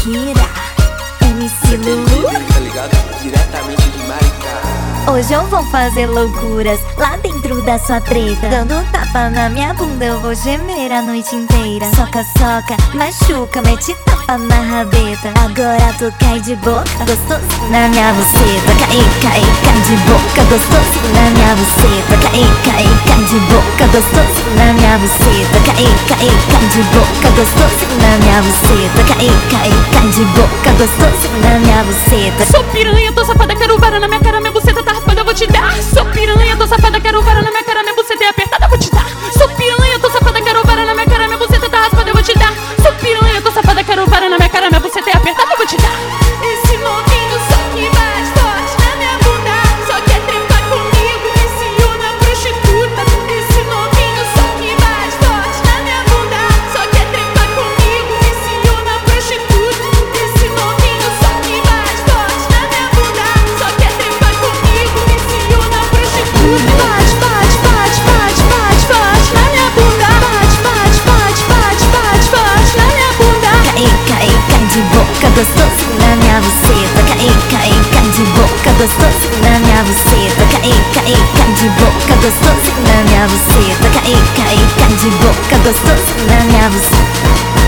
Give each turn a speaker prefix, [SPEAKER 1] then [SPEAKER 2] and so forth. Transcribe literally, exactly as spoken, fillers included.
[SPEAKER 1] Kira, M C Lulu,
[SPEAKER 2] tá ligado? Diretamente de Maricá.
[SPEAKER 1] hoje eu vou fazer loucuras lá dentro da sua treta. Dando tapa na minha bunda eu vou gemer a noite inteira. Soca, soca, machuca, mete tapa na rabeta. Agora tu cai de boca, gostoso na minha buceta. Cai, cai, cai de boca, gostoso na minha buceta. Cai, cai, cai de boca, gostoso na minha buceta. Cai, cai, cai de boca, gostoso na minha buceta. Cai, cai, cai de boca, gostoso na minha buceta.
[SPEAKER 3] Sou piranha, tô safada, quero vara na minha cara, minha buceta tá raspada, eu vou te dar. Sou piranha, tô safada, quero vara na minha cara, minha buceta é apertada, eu vou te dar. Sou piranha, tô safada, quero vara na minha cara, minha buceta tá raspada, eu vou te dar. Sou piranha, tô safada, quero vara na minha cara, minha buceta é apertada, eu vou te dar. Esse novinho só que bate forte na minha bunda, só quer trepar comigo, viciou na prostituta. Esse novinho só que bate forte na minha bunda, só quer trepar comigo, viciou na prostituta. Esse novinho só que bate forte na minha bunda, só quer trepar comigo, viciou na prostituta. Bate, bate, bate, bate, bate, bate na minha bunda. Bate, bate, bate, bate, bate, bate na minha bunda.
[SPEAKER 1] Cai, cai, cai de boca, gostoso na minha buceta. Cai, cai, cai de boca, gostoso na minha buceta. Cai, cai, cai de boca, gostoso na minha buceta. Cai, cai, cai de boca, gostoso na minha buceta.